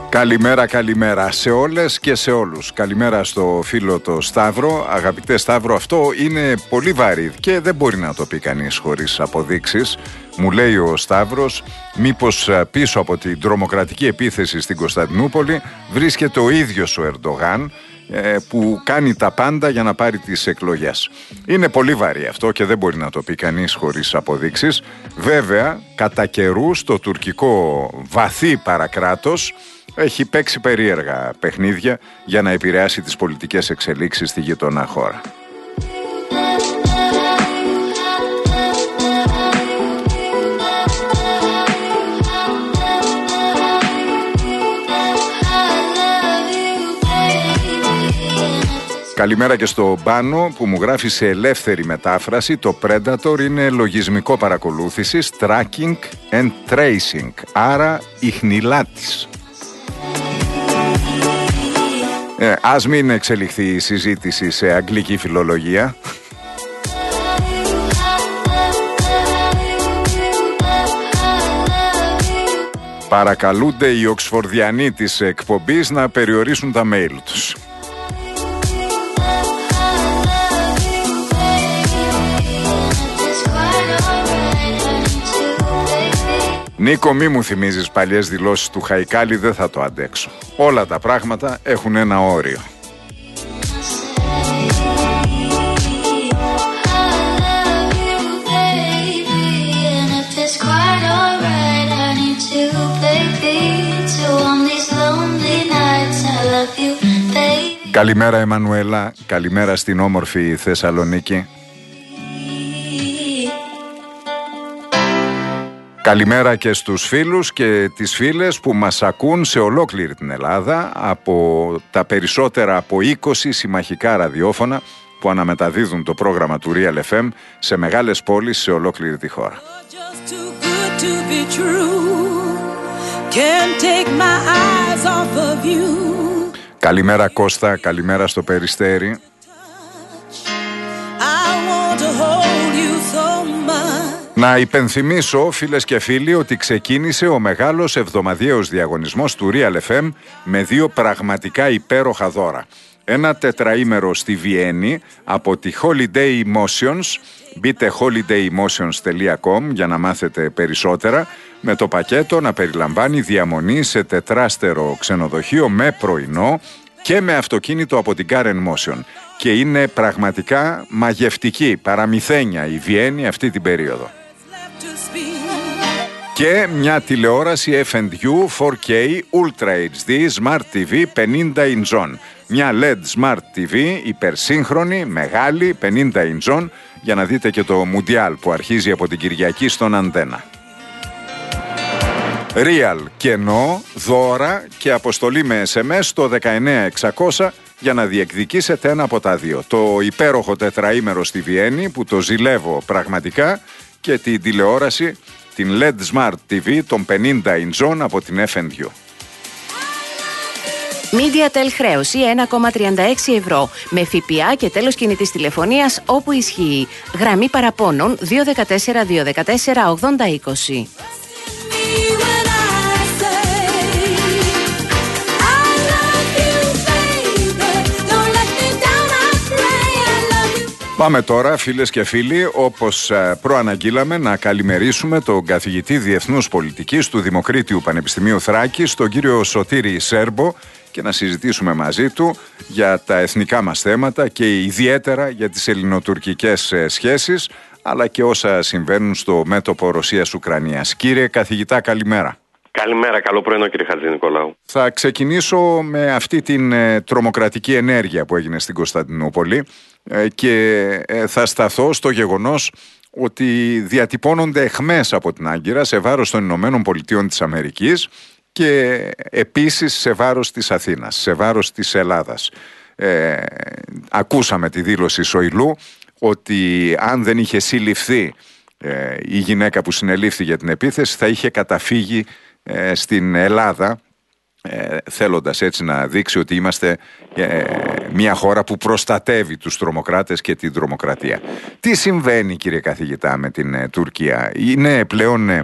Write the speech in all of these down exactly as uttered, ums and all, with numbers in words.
Καλημέρα, καλημέρα σε όλες και σε όλους. Καλημέρα στο φίλο το Σταύρο. Αγαπητέ Σταύρο, αυτό είναι πολύ βαρύ και δεν μπορεί να το πει κανείς χωρίς αποδείξεις. Μου λέει ο Σταύρος, μήπως πίσω από την τρομοκρατική επίθεση στην Κωνσταντινούπολη βρίσκεται ο ίδιος ο Ερντογάν, που κάνει τα πάντα για να πάρει τις εκλογές. Είναι πολύ βαρύ αυτό και δεν μπορεί να το πει κανείς χωρίς αποδείξεις. Βέβαια, κατά καιρούς το τουρκικό βαθύ παρακράτος έχει παίξει περίεργα παιχνίδια για να επηρεάσει τις πολιτικές εξελίξεις στη γειτονά χώρα. Καλημέρα και στο Πάνο που μου γράφει σε ελεύθερη μετάφραση: το Predator είναι λογισμικό παρακολούθησης, tracking and tracing, άρα ιχνηλάτης. Ε, ας μην εξελιχθεί η συζήτηση σε αγγλική φιλολογία. Παρακαλούνται οι Οξφορδιανοί της εκπομπής να περιορίσουν τα mail τους. Νίκο, μη μου θυμίζεις παλιές δηλώσεις του Χαϊκάλη, δεν θα το αντέξω. Όλα τα πράγματα έχουν ένα όριο. Καλημέρα Εμμανουέλα, καλημέρα στην όμορφη Θεσσαλονίκη. Καλημέρα και στους φίλους και τις φίλες που μας ακούν σε ολόκληρη την Ελλάδα από τα περισσότερα από είκοσι συμμαχικά ραδιόφωνα που αναμεταδίδουν το πρόγραμμα του Real εφ εμ σε μεγάλες πόλεις σε ολόκληρη τη χώρα. Καλημέρα Κώστα, καλημέρα στο Περιστέρι. Να υπενθυμίσω, φίλες και φίλοι, ότι ξεκίνησε ο μεγάλος εβδομαδιαίος διαγωνισμός του Real εφ εμ με δύο πραγματικά υπέροχα δώρα. Ένα τετραήμερο στη Βιέννη από τη Holiday Emotions. Μπείτε holiday emotions τελεία com για να μάθετε περισσότερα, με το πακέτο να περιλαμβάνει διαμονή σε τετράστερο ξενοδοχείο με πρωινό και με αυτοκίνητο από την Karen Motion. Και είναι πραγματικά μαγευτική, παραμυθένια η Βιέννη αυτή την περίοδο. Και μια τηλεόραση εφ εντ γιου φορ κέι Ultra έιτς ντι Smart τι βι πενήντα ιντσών. Μια ελ ι ντι Smart τι βι υπερσύγχρονη, μεγάλη, πενήντα ιντσών, για να δείτε και το Μουντιάλ που αρχίζει από την Κυριακή στον Αντένα. Real κενό, δώρα και αποστολή με ες εμ ες στο δεκαεννέα εξακόσια για να διεκδικήσετε ένα από τα δύο. Το υπέροχο τετραήμερο στη Βιέννη που το ζηλεύω πραγματικά και την τηλεόραση, την ελ ι ντι Smart τι βι των πενήντα ιντσών από την εφ εντ γιου. MediaTel χρέωση ένα κόμμα τριάντα έξι ευρώ με ΦΠΑ και τέλος κινητής τηλεφωνίας όπου ισχύει. Γραμμή παραπώνων δύο ένα τέσσερα δύο ένα τέσσερα ογδόντα είκοσι. Πάμε τώρα, φίλες και φίλοι, όπως προαναγγείλαμε, να καλημερίσουμε τον καθηγητή Διεθνούς Πολιτικής του Δημοκρίτιου Πανεπιστημίου Θράκης, τον κύριο Σωτήρη Σέρμπο, και να συζητήσουμε μαζί του για τα εθνικά μας θέματα και ιδιαίτερα για τις ελληνοτουρκικές σχέσεις, αλλά και όσα συμβαίνουν στο μέτωπο Ρωσίας-Ουκρανίας. Κύριε καθηγητά, καλημέρα. Καλημέρα, καλό πρωινό κύριε Χατζηνικολάου. Θα ξεκινήσω με αυτή την ε, τρομοκρατική ενέργεια που έγινε στην Κωνσταντινούπολη ε, και ε, θα σταθώ στο γεγονός ότι διατυπώνονται αιχμές από την Άγκυρα σε βάρος των Ηνωμένων Πολιτείων της Αμερικής και επίσης σε βάρος της Αθήνας, σε βάρος της Ελλάδας. Ε, ακούσαμε τη δήλωση Σοηλού ότι αν δεν είχε συλληφθεί ε, η γυναίκα που συνελήφθη για την επίθεση θα είχε καταφύγει στην Ελλάδα ε, θέλοντας έτσι να δείξει ότι είμαστε ε, μια χώρα που προστατεύει τους τρομοκράτες και την τρομοκρατία. Τι συμβαίνει, κύριε καθηγητά, με την ε, Τουρκία? Είναι πλέον ε,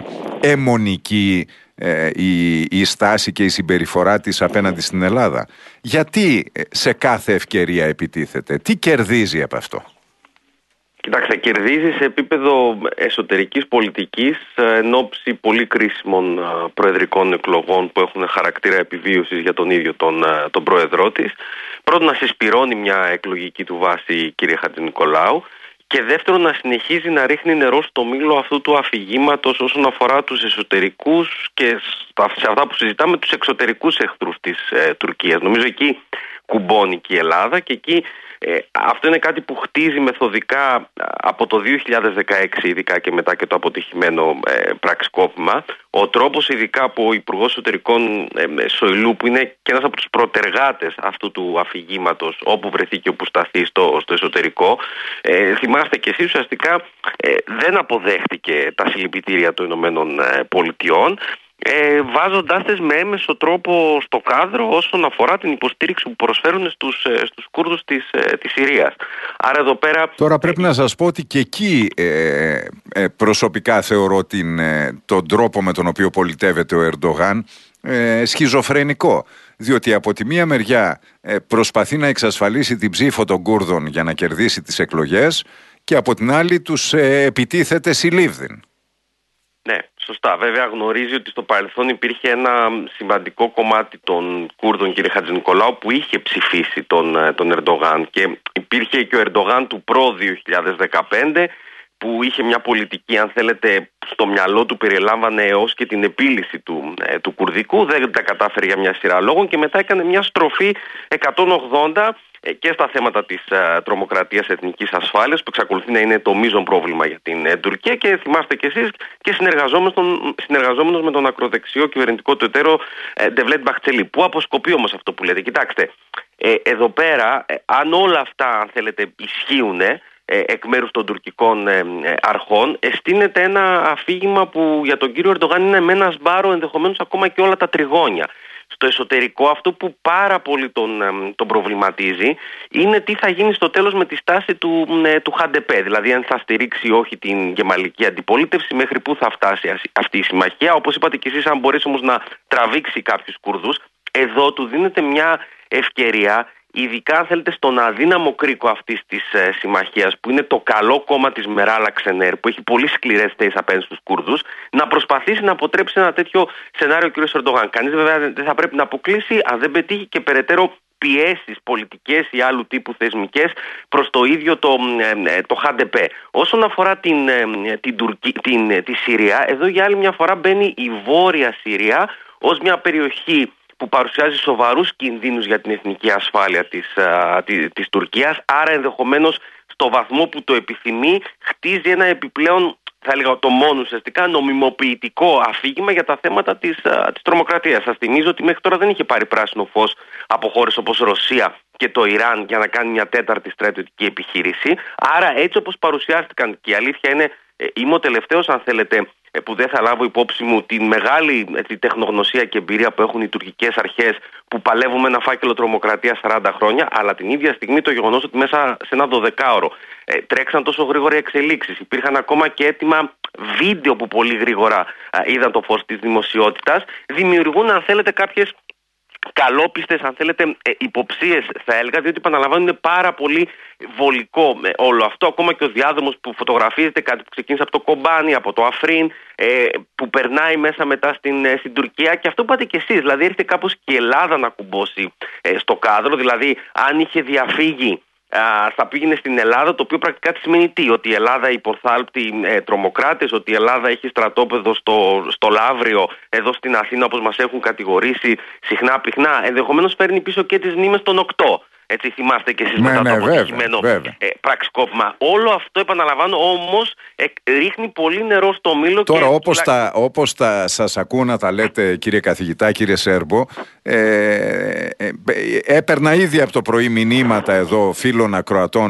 αιμονική ε, η, η στάση και η συμπεριφορά της απέναντι στην Ελλάδα? Γιατί σε κάθε ευκαιρία επιτίθεται? Τι κερδίζει από αυτό? Κοιτάξτε, κερδίζει σε επίπεδο εσωτερικής πολιτικής εν ώψη πολύ κρίσιμων προεδρικών εκλογών που έχουν χαρακτήρα επιβίωσης για τον ίδιο τον, τον πρόεδρό της. Πρώτον, να συσπυρώνει μια εκλογική του βάση, κύριε Χατζηνικολάου, και δεύτερον, να συνεχίζει να ρίχνει νερό στο μήλο αυτού του αφηγήματος όσον αφορά τους εσωτερικούς και σε αυτά που συζητάμε τους εξωτερικούς εχθρούς της ε, Τουρκίας. Νομίζω εκεί κουμπώνει και η Ελλάδα και εκεί Ε, αυτό είναι κάτι που χτίζει μεθοδικά από το δύο χιλιάδες δεκαέξι, ειδικά και μετά και το αποτυχημένο ε, πραξικόπημα. Ο τρόπος ειδικά που ο Υπουργός Εσωτερικών ε, Σοηλού, που είναι και ένας από τους προτεργάτες αυτού του αφηγήματος, όπου βρεθεί και όπου σταθεί στο, στο εσωτερικό, ε, θυμάστε και εσείς, ουσιαστικά ε, δεν αποδέχτηκε τα συλληπιτήρια των Ηνωμένων Πολιτειών, Ε, βάζοντάς τις με έμεσο τρόπο στο κάδρο όσον αφορά την υποστήριξη που προσφέρουν στους, στους Κούρδους της, της Συρίας. Άρα εδώ πέρα... Τώρα πρέπει να σας πω ότι και εκεί ε, ε, προσωπικά θεωρώ την, ε, τον τρόπο με τον οποίο πολιτεύεται ο Ερντογάν ε, σχιζοφρενικό. Διότι από τη μία μεριά ε, προσπαθεί να εξασφαλίσει την ψήφο των Κούρδων για να κερδίσει τις εκλογές και από την άλλη τους ε, επιτίθεται συλλήβδιν. Ναι, σωστά. Βέβαια γνωρίζει ότι στο παρελθόν υπήρχε ένα σημαντικό κομμάτι των Κούρδων, κύριε Χατζηνικολάου, που είχε ψηφίσει τον, τον Ερντογάν, και υπήρχε και ο Ερντογάν του προ δύο χιλιάδες δεκαπέντε, που είχε μια πολιτική, αν θέλετε, στο μυαλό του περιλάμβανε έως και την επίλυση του, ε, του κουρδικού. Δεν τα κατάφερε για μια σειρά λόγων και μετά έκανε μια στροφή εκατόν ογδόντα ε, και στα θέματα της ε, τρομοκρατίας, εθνικής ασφάλειας, που εξακολουθεί να είναι το μείζον πρόβλημα για την ε, Τουρκία, και θυμάστε κι εσείς, και συνεργαζόμενος, τον, συνεργαζόμενος με τον ακροδεξιό κυβερνητικό του εταίρο ε, Ντεβλέτ Μπαχτσελή. Πού αποσκοπεί όμως αυτό που λέτε? Κοιτάξτε, ε, εδώ πέρα, ε, αν όλα αυτά, αν θέλετε, ισχύουν εκ μέρους των τουρκικών αρχών, εστείνεται ένα αφήγημα που για τον κύριο Ερντογάν είναι με ένα σμπάρο, ενδεχομένως ακόμα και όλα τα τριγώνια. Στο εσωτερικό, αυτό που πάρα πολύ τον, τον προβληματίζει είναι τι θα γίνει στο τέλος με τη στάση του, του Χαντεπέ. Δηλαδή, αν θα στηρίξει ή όχι την γεμαλική αντιπολίτευση, μέχρι πού θα φτάσει αυτή η συμμαχία. Όπως είπατε κι εσείς, αν μπορέσει όμως να τραβήξει κάποιους Κουρδούς, εδώ του δίνεται μια ευκαιρία, ειδικά αν θέλετε στον αδύναμο κρίκο αυτής της ε, συμμαχίας, που είναι το καλό κόμμα της Μεράλ Αξενέρ, που έχει πολύ σκληρές θέσεις απέναντι στους Κούρδους, να προσπαθήσει να αποτρέψει ένα τέτοιο σενάριο ο κ. Ερντογάν. Κανείς βέβαια δεν θα πρέπει να αποκλείσει, αν δεν πετύχει, και περαιτέρω πιέσεις πολιτικές ή άλλου τύπου θεσμικές προς το ίδιο το, ε, το Χαντεπέ. Όσον αφορά την, ε, την, Τουρκή, την, ε, τη Συρία, εδώ για άλλη μια φορά μπαίνει η Βόρεια Συρία ως μια περιοχή που παρουσιάζει σοβαρούς κινδύνους για την εθνική ασφάλεια της, α, της, της Τουρκίας. Άρα ενδεχομένως στο βαθμό που το επιθυμεί χτίζει ένα επιπλέον, θα έλεγα το μόνο ουσιαστικά, νομιμοποιητικό αφήγημα για τα θέματα της, α, της τρομοκρατίας. Σας θυμίζω ότι μέχρι τώρα δεν είχε πάρει πράσινο φως από χώρες όπως Ρωσία και το Ιράν για να κάνει μια τέταρτη στρατιωτική επιχείρηση. Άρα έτσι όπως παρουσιάστηκαν, και η αλήθεια είναι, ε, είμαι ο τελευταίος, αν θέλετε, που δεν θα λάβω υπόψη μου τη μεγάλη έτσι, τεχνογνωσία και εμπειρία που έχουν οι τουρκικές αρχές, που παλεύουν με ένα φάκελο τρομοκρατίας σαράντα χρόνια, αλλά την ίδια στιγμή το γεγονός ότι μέσα σε ένα δωδεκάωρο ε, τρέξαν τόσο γρήγορα εξελίξεις. Υπήρχαν ακόμα και έτοιμα βίντεο που πολύ γρήγορα ε, είδαν το φως της δημοσιότητας. Δημιουργούν, αν θέλετε, κάποιες καλόπιστες, αν θέλετε, υποψίες, θα έλεγα, διότι επαναλαμβάνω είναι πάρα πολύ βολικό όλο αυτό. Ακόμα και ο διάδρομος που φωτογραφίζεται, κάτι που ξεκίνησε από το Κομπάνι, από το Αφρίν, που περνάει μέσα μετά στην, στην Τουρκία, και αυτό που είπατε και εσείς, δηλαδή έρχεται κάπως και η Ελλάδα να κουμπώσει στο κάδρο. Δηλαδή, αν είχε διαφύγει, θα πήγαινε στην Ελλάδα, το οποίο πρακτικά τι σημαίνει τι? Ότι η Ελλάδα υποθάλπτει ε, τρομοκράτες, ότι η Ελλάδα έχει στρατόπεδο στο, στο Λαύριο, εδώ στην Αθήνα, όπως μας έχουν κατηγορήσει συχνά πυκνά. Ενδεχομένως παίρνει πίσω και τις μνήμες των οκτώ. Έτσι θυμάστε και εσείς, ναι, μετά, ναι, το αποτυχημένο ε, πραξικόπημα. Όλο αυτό, επαναλαμβάνω, όμως ε, ρίχνει πολύ νερό στο μήλο. Τώρα, και... όπως, τα, όπως τα σας ακούω να τα λέτε, κύριε καθηγητά, κύριε Σέρμπο, ε, ε, ε, έπαιρνα ήδη από το πρωί μηνύματα εδώ φίλων ακροατών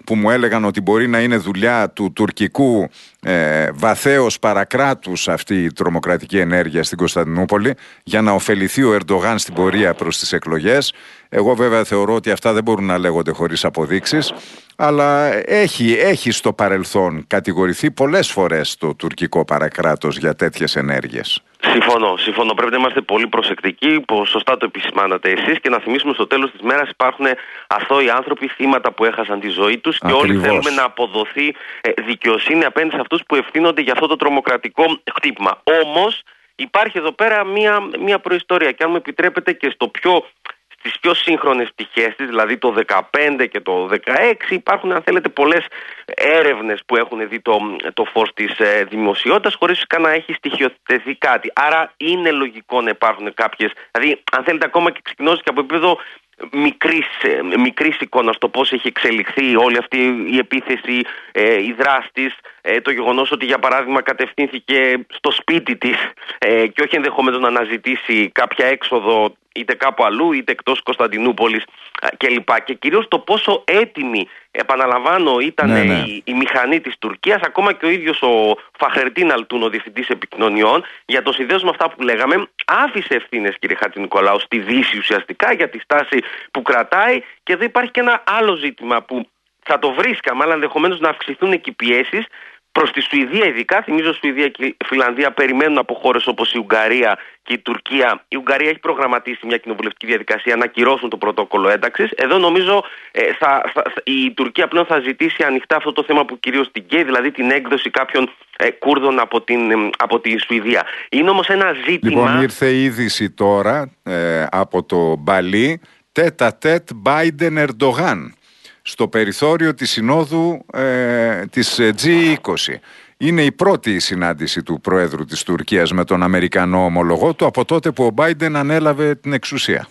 που μου έλεγαν ότι μπορεί να είναι δουλειά του τουρκικού ε, βαθέως παρακράτους αυτή η τρομοκρατική ενέργεια στην Κωνσταντινούπολη για να ωφεληθεί ο Ερντογάν στην πορεία προς τις εκλογές. Εγώ βέβαια θεωρώ ότι αυτά δεν μπορούν να λέγονται χωρίς αποδείξεις, αλλά έχει, έχει στο παρελθόν κατηγορηθεί πολλές φορές το τουρκικό παρακράτος για τέτοιες ενέργειες. Συμφωνώ, συμφωνώ. Πρέπει να είμαστε πολύ προσεκτικοί, που σωστά το επισημάνατε εσείς, και να θυμίσουμε στο τέλος της μέρας υπάρχουν αθώοι άνθρωποι, θύματα που έχασαν τη ζωή τους. Ακριβώς. Και όλοι θέλουμε να αποδοθεί δικαιοσύνη απέναντι σε αυτούς που ευθύνονται για αυτό το τρομοκρατικό χτύπημα. Όμως υπάρχει εδώ πέρα μία, μία προϊστορία, και αν μου επιτρέπετε και στο πιο... στις πιο σύγχρονες πτυχές της, δηλαδή το δεκαπέντε και το δεκαέξι, υπάρχουν, αν θέλετε, πολλές έρευνες που έχουν δει το, το φως της ε, δημοσιότητας, χωρίς καν να έχει στοιχειοθετηθεί κάτι. Άρα είναι λογικό να υπάρχουν κάποιες, δηλαδή αν θέλετε ακόμα και ξεκινώντας και από επίπεδο μικρής, ε, μικρής εικόνας, το πώς έχει εξελιχθεί όλη αυτή η επίθεση, ε, η δράση της, ε, το γεγονός ότι για παράδειγμα κατευθύνθηκε στο σπίτι της ε, και όχι ενδεχομένως να αναζητήσει κάποια έξοδο είτε κάπου αλλού είτε εκτός Κωνσταντινούπολης κλπ. Και κυρίως το πόσο έτοιμη, επαναλαμβάνω, ήταν ναι, ναι. Η, η μηχανή της Τουρκίας, ακόμα και ο ίδιος ο Φαχρετίν Αλτούν, ο διευθυντής επικοινωνιών, για το συνδέσμα αυτά που λέγαμε, άφησε ευθύνες, κύριε Χατζηνικολάου, στη Δύση ουσιαστικά για τη στάση που κρατάει. Και εδώ υπάρχει και ένα άλλο ζήτημα που θα το βρίσκαμε, αλλά ενδεχομένως να αυξηθούν εκεί πιέσεις προς τη Σουηδία, ειδικά. Θυμίζω Σουηδία και η Φινλανδία περιμένουν από χώρες όπως η Ουγγαρία και η Τουρκία. Η Ουγγαρία έχει προγραμματίσει μια κοινοβουλευτική διαδικασία να ακυρώσουν το πρωτόκολλο ένταξης. Εδώ νομίζω ε, θα, θα, η Τουρκία πλέον θα ζητήσει ανοιχτά αυτό το θέμα που κυρίως την καίει, δηλαδή την έκδοση κάποιων ε, Κούρδων από, την, ε, από τη Σουηδία. Είναι όμως ένα ζήτημα. Λοιπόν, ήρθε η είδηση τώρα ε, από το Μπαλί, τέτα τέτ Biden-Erdogan, στο περιθώριο της συνόδου ε, της τζι είκοσι. Είναι η πρώτη συνάντηση του Προέδρου της Τουρκίας με τον Αμερικανό ομολογό του από τότε που ο Biden ανέλαβε την εξουσία.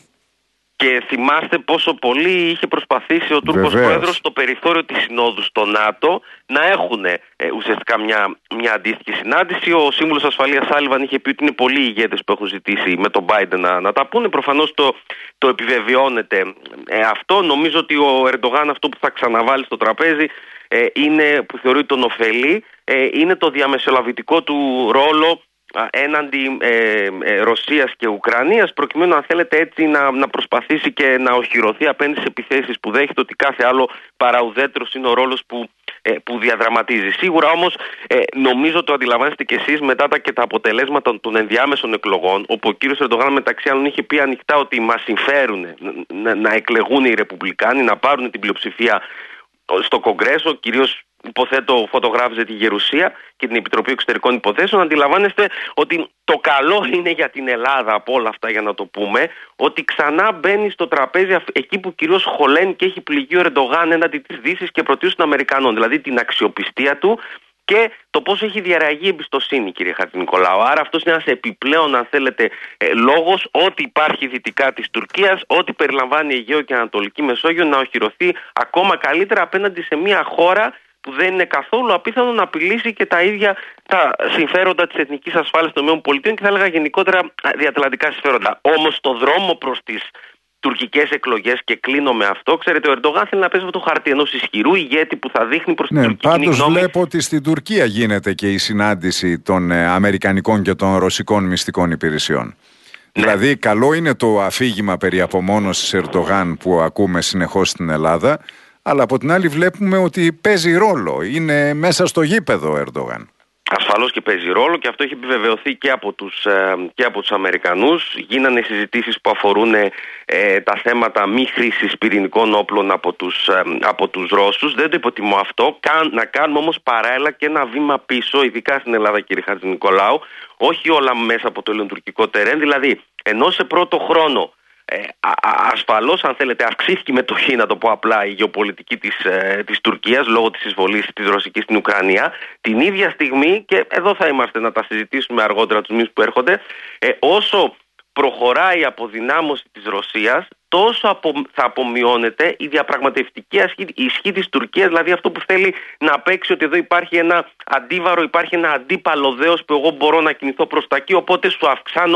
Και θυμάστε πόσο πολύ είχε προσπαθήσει ο Τούρκος Βεβαίως. Πρόεδρος στο περιθώριο της συνόδου στο ΝΑΤΟ να έχουν ε, ουσιαστικά μια, μια αντίστοιχη συνάντηση. Ο Σύμβουλος Ασφαλείας Σάλιβαν είχε πει ότι είναι πολλοί οι ηγέτες που έχουν ζητήσει με τον Biden να, να τα πούνε. Προφανώς το, το επιβεβαιώνεται ε, αυτό. Νομίζω ότι ο Ερντογάν αυτό που θα ξαναβάλει στο τραπέζι ε, είναι, που θεωρεί τον ωφελή, ε, είναι το διαμεσολαβητικό του ρόλο έναντι ε, ε, Ρωσίας και Ουκρανίας, προκειμένου, αν θέλετε, έτσι να, να προσπαθήσει και να οχυρωθεί απέναντι σε επιθέσεις που δέχεται. Ότι κάθε άλλο παραουδέτερος είναι ο ρόλος που, ε, που διαδραματίζει. Σίγουρα όμως ε, νομίζω το αντιλαμβάνεστε κι εσείς μετά τα, και τα αποτελέσματα των ενδιάμεσων εκλογών, όπου ο κύριος Ερντογάν μεταξύ άλλων είχε πει ανοιχτά ότι μας συμφέρουν να, να εκλεγούν οι Ρεπουμπλικάνοι, να πάρουν την πλειοψηφία στο Κογκρέσο, κυρίως υποθέτω φωτογράφιζε τη Γερουσία και την Επιτροπή Εξωτερικών Υποθέσεων. Αντιλαμβάνεστε ότι το καλό είναι για την Ελλάδα από όλα αυτά, για να το πούμε, ότι ξανά μπαίνει στο τραπέζι εκεί που κυρίως χωλαίνει και έχει πληγεί ο Ερντογάν έναντι της Δύσης και πρωτίστως των Αμερικανών, δηλαδή την αξιοπιστία του και το πώς έχει διαραγεί η εμπιστοσύνη, κύριε Χατζηνικολάου. Άρα αυτός είναι ένας επιπλέον, αν θέλετε, λόγος ότι υπάρχει δυτικά της Τουρκίας, ότι περιλαμβάνει Αιγαίο και Ανατολική Μεσόγειο, να οχυρωθεί ακόμα καλύτερα απέναντι σε μια χώρα που δεν είναι καθόλου απίθανο να απειλήσει και τα ίδια τα συμφέροντα της εθνικής ασφάλειας των ΗΠΑ και θα έλεγα γενικότερα διατλαντικά συμφέροντα. Όμως στο δρόμο προς τις τουρκικές εκλογές, και κλείνω με αυτό, ξέρετε, ο Ερντογάν θέλει να παίζει αυτό το χαρτί ενός ισχυρού ηγέτη που θα δείχνει προς την ναι, τουρκική κοινή γνώμη. Πάντως βλέπω ότι στην Τουρκία γίνεται και η συνάντηση των ε, Αμερικανικών και των Ρωσικών μυστικών υπηρεσιών. Ναι. Δηλαδή καλό είναι το αφήγημα περί απομόνωσης Ερντογάν που ακούμε συνεχώς στην Ελλάδα, αλλά από την άλλη βλέπουμε ότι παίζει ρόλο. Είναι μέσα στο γήπεδο ο Ερντογάν. Ασφαλώς και παίζει ρόλο, και αυτό έχει επιβεβαιωθεί και από τους, ε, και από τους Αμερικανούς. Γίνανε συζητήσεις που αφορούν ε, τα θέματα μη χρήσης πυρηνικών όπλων από τους, ε, από τους Ρώσους. Δεν το υποτιμώ αυτό. Καν, να κάνουμε όμως παράλληλα και ένα βήμα πίσω, ειδικά στην Ελλάδα, κύριε Χατζηνικολάου. Όχι όλα μέσα από το ελληνοτουρκικό τερέν. Δηλαδή, ενώ σε πρώτο χρόνο Ε, α, ασφαλώς, αν θέλετε, αυξήθηκε η μετοχή, να το πω απλά, η γεωπολιτική της, ε, της Τουρκίας λόγω της εισβολής της Ρωσικής στην Ουκρανία. Την ίδια στιγμή, και εδώ θα είμαστε να τα συζητήσουμε αργότερα τους μήνες που έρχονται, ε, όσο προχωράει η αποδυνάμωση της Ρωσίας, τόσο απο, θα απομειώνεται η διαπραγματευτική ισχύ, η ισχύ της Τουρκίας, δηλαδή αυτό που θέλει να παίξει ότι εδώ υπάρχει ένα αντίβαρο, υπάρχει ένα αντίπαλο δέος που εγώ μπορώ να κινηθώ προς τα εκεί, οπότε σου αυξάνω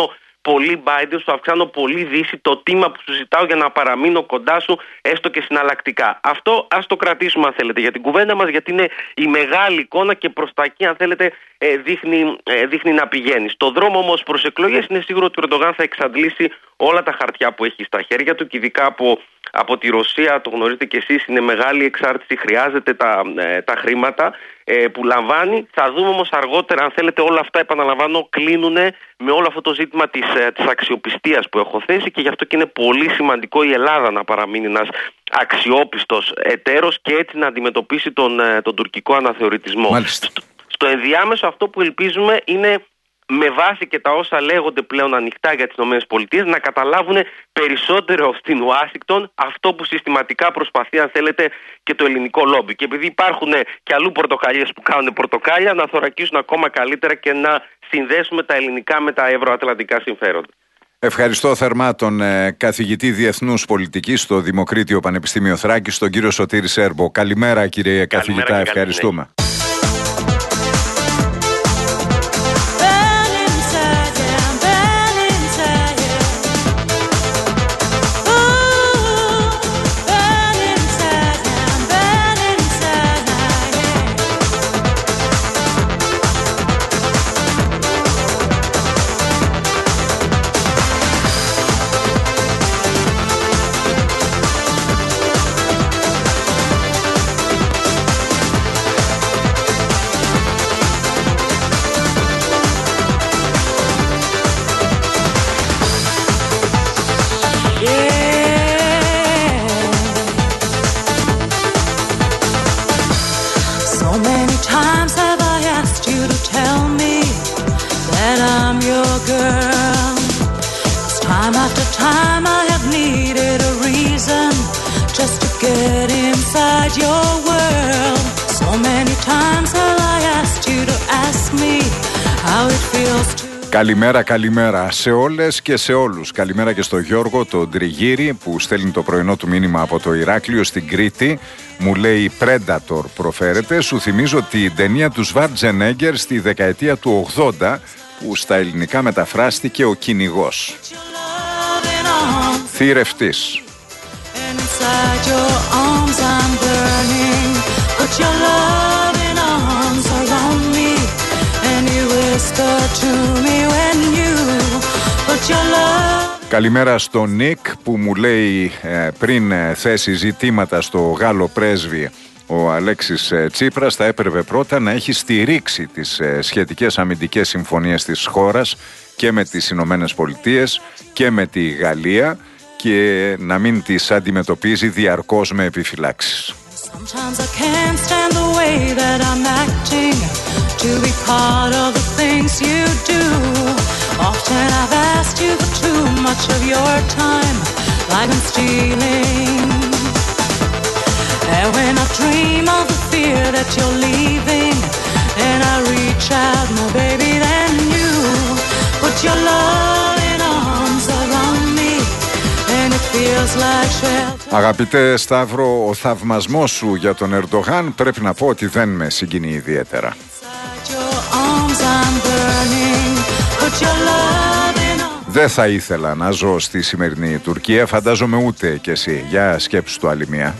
πολύ Biden, σου αυξάνω πολύ Δύση, το τίμα που σου ζητάω για να παραμείνω κοντά σου, έστω και συναλλακτικά. Αυτό ας το κρατήσουμε αν θέλετε για την κουβέντα μας, γιατί είναι η μεγάλη εικόνα και προς τα εκεί αν θέλετε δείχνει, δείχνει να πηγαίνει. Στο δρόμο όμως προς εκλογές είναι σίγουρο ότι ο Ερντογάν θα εξαντλήσει όλα τα χαρτιά που έχει στα χέρια του και ειδικά από, από τη Ρωσία, το γνωρίζετε κι εσείς, είναι μεγάλη εξάρτηση, χρειάζεται τα, τα χρήματα που λαμβάνει. Θα δούμε όμως αργότερα, αν θέλετε, όλα αυτά, επαναλαμβάνω, κλείνουν με όλο αυτό το ζήτημα της, της αξιοπιστίας που έχω θέσει και γι' αυτό και είναι πολύ σημαντικό η Ελλάδα να παραμείνει ένας αξιόπιστος εταίρος και έτσι να αντιμετωπίσει τον, τον τουρκικό αναθεωρητισμό. Μάλιστα. Στο, στο ενδιάμεσο αυτό που ελπίζουμε είναι, με βάση και τα όσα λέγονται πλέον ανοιχτά για τις ΗΠΑ, να καταλάβουν περισσότερο στην Ουάσιγκτον αυτό που συστηματικά προσπαθεί, αν θέλετε, και το ελληνικό λόμπι. Και επειδή υπάρχουν και αλλού πορτοκαλιές που κάνουν πορτοκάλια, να θωρακίσουν ακόμα καλύτερα και να συνδέσουμε τα ελληνικά με τα ευρωατλαντικά συμφέροντα. Ευχαριστώ θερμά τον ε, καθηγητή Διεθνούς Πολιτικής στο Δημοκρίτιο Πανεπιστήμιο Θράκης, τον κύριο Σωτήρη Σέρμπο. Καλημέρα κύριε καθηγητά, Καλημέρα, ευχαριστούμε. Καλημέρα, καλημέρα σε όλες και σε όλους. Καλημέρα και στο Γιώργο, τον Τριγύρη, που στέλνει το πρωινό του μήνυμα από το Ηράκλειο στην Κρήτη. Μου λέει Predator προφέρεται. Σου θυμίζω την ταινία του Σβάρτζενέγκερ στη δεκαετία του ογδόντα, που στα ελληνικά μεταφράστηκε ο κυνηγός. Θηρευτής. Καλημέρα στον Νίκ που μου λέει ε, πριν ε, θέσει ζητήματα στο Γάλλο πρέσβη ο Αλέξης ε, Τσίπρας, θα έπρεπε πρώτα να έχει στηρίξει τις ε, σχετικές αμυντικές συμφωνίες της χώρας και με τις Ηνωμένες Πολιτείες και με τη Γαλλία και να μην τις αντιμετωπίζει διαρκώς με επιφυλάξεις. Sometimes I can't stand the way that I'm acting to be part of the things you do. Often I've asked you for too much of your time, like I'm stealing. And when I dream of the fear that you're leaving, and I reach out, my baby, then you put your loving arms around me, and it feels like shelter. Αγαπητέ Σταύρο, ο θαυμασμός σου για τον Ερντογάν πρέπει να πω ότι δεν με συγκινεί ιδιαίτερα. Δεν θα ήθελα να ζω στη σημερινή Τουρκία, φαντάζομαι ούτε κι εσύ. Για σκέψου το άλλη μία.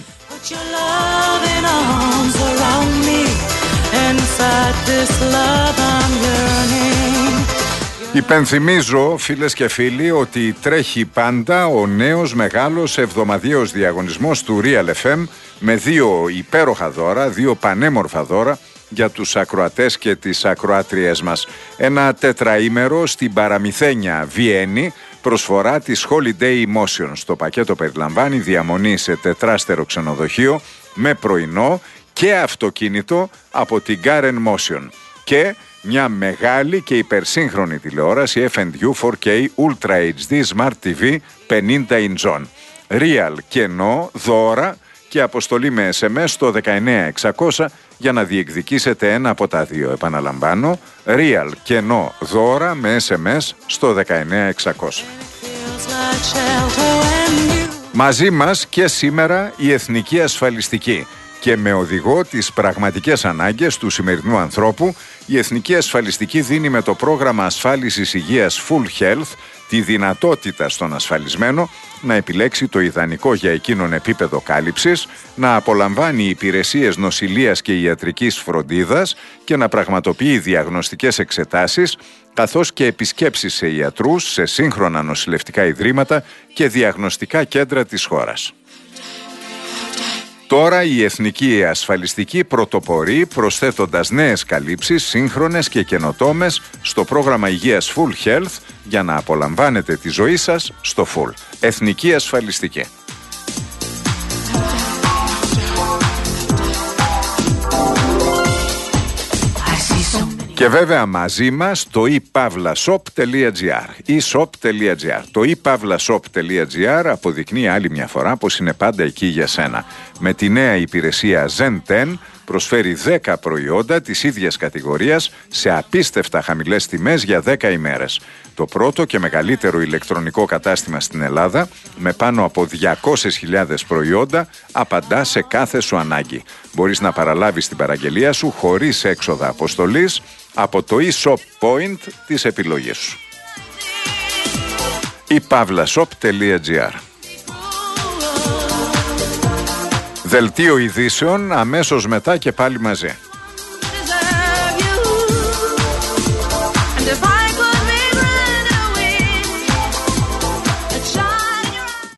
Υπενθυμίζω, φίλες και φίλοι, ότι τρέχει πάντα ο νέος μεγάλος εβδομαδιαίος διαγωνισμός του Real εφ εμ με δύο υπέροχα δώρα, δύο πανέμορφα δώρα για τους ακροατές και τις ακροάτριές μας. Ένα τετραήμερο στην παραμυθένια Βιέννη, προσφορά της Holiday Emotions. Το πακέτο περιλαμβάνει διαμονή σε τετράστερο ξενοδοχείο με πρωινό και αυτοκίνητο από την Garen Motion και μια μεγάλη και υπερσύγχρονη τηλεόραση εφ εντ γιου φορ κέι Ultra έιτς ντι Smart τι βι πενήντα ιντσών. Real κενό, δώρα και αποστολή με ες εμ ες στο δεκαεννέα εξακόσια για να διεκδικήσετε ένα από τα δύο. Επαναλαμβάνω, Real κενό, δώρα με ες εμ ες στο δεκαεννέα εξακόσια. Μαζί μας και σήμερα η Εθνική Ασφαλιστική. Και με οδηγό τις πραγματικές ανάγκες του σημερινού ανθρώπου, η Εθνική Ασφαλιστική δίνει με το πρόγραμμα ασφάλισης υγείας Full Health τη δυνατότητα στον ασφαλισμένο να επιλέξει το ιδανικό για εκείνον επίπεδο κάλυψης, να απολαμβάνει υπηρεσίες νοσηλείας και ιατρικής φροντίδας και να πραγματοποιεί διαγνωστικές εξετάσεις, καθώς και επισκέψεις σε ιατρούς, σε σύγχρονα νοσηλευτικά ιδρύματα και διαγνωστικά κέντρα της χώρας. Τώρα η Εθνική Ασφαλιστική πρωτοπορεί προσθέτοντας νέες καλύψεις, σύγχρονες και καινοτόμες στο πρόγραμμα υγείας Full Health για να απολαμβάνετε τη ζωή σας στο Full. Εθνική Ασφαλιστική. Και βέβαια μαζί μας το e pavla shop τελεία gr, e-shop τελεία gr. Το e pavla shop τελεία gr αποδεικνύει άλλη μια φορά πως είναι πάντα εκεί για σένα. Με τη νέα υπηρεσία Zen δέκα προσφέρει δέκα προϊόντα της ίδιας κατηγορίας σε απίστευτα χαμηλές τιμές για δέκα ημέρες. Το πρώτο και μεγαλύτερο ηλεκτρονικό κατάστημα στην Ελλάδα με πάνω από διακόσιες χιλιάδες προϊόντα απαντά σε κάθε σου ανάγκη. Μπορείς να παραλάβεις την παραγγελία σου χωρίς έξοδα αποστολής από το e-shop point της επιλογής σου. e pavla shop τελεία gr. Δελτίο ειδήσεων αμέσως μετά και πάλι μαζί.